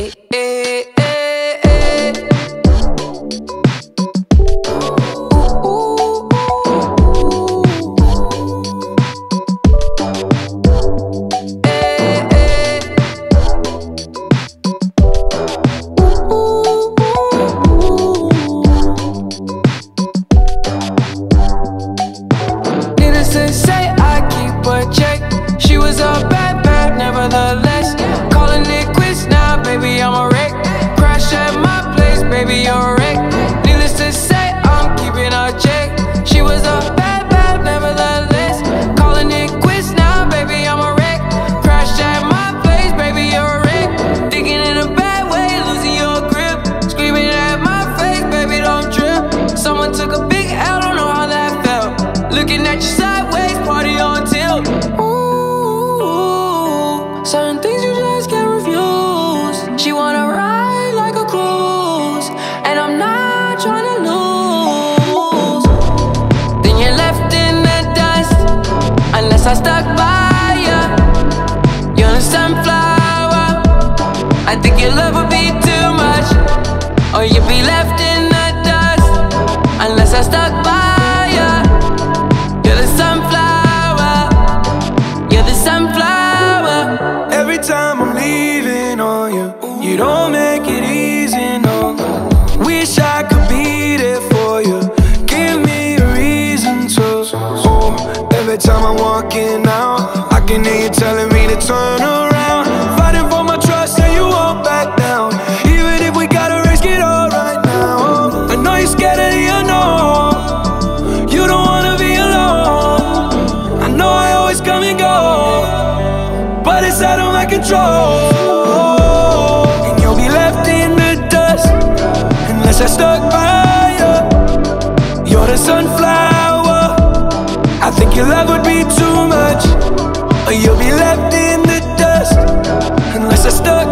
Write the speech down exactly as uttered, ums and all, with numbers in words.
Eh, eh, eh, eh. Needless to say, I keep a check. She was a bad, bad, nevertheless. Calling it quits now, baby, I'm a wreck. Crash at my place, baby, you're a wreck. Needless to say, I'm keeping a check. She was a bad, bad, nevertheless. Calling it quits now, baby, I'm a wreck. Crash at my place, baby, you're a wreck. Thinking in a bad way, losing your grip. Screaming at my face, baby, don't trip. Someone took a big L, don't know how that felt. Looking at you sideways, party on tilt. Ooh, certain things you just can't refuse. She wanna ride like a cruise, and I'm not trying to lose. Then you're left in the dust, unless I stuck by ya. You're a sunflower. I think your love would be too much, or you'd be left in the dust, unless I stuck by ya. You're the sunflower. You're the sunflower. Every time I'm leaving on you, you don't make it easy, no. Wish I could be there for you. Give me a reason to. Oh, every time I'm walking out, I can hear you telling me to turn around. Fighting for my trust and you won't back down. Even if we gotta risk it all right now. I know you're scared of the unknown. You don't wanna be alone. I know I always come and go, but it's out of my control. And you'll be left in the dust, unless I stuck by you. You're the sunflower. I think your love would be too much, or you'll be left in the dust, unless I stuck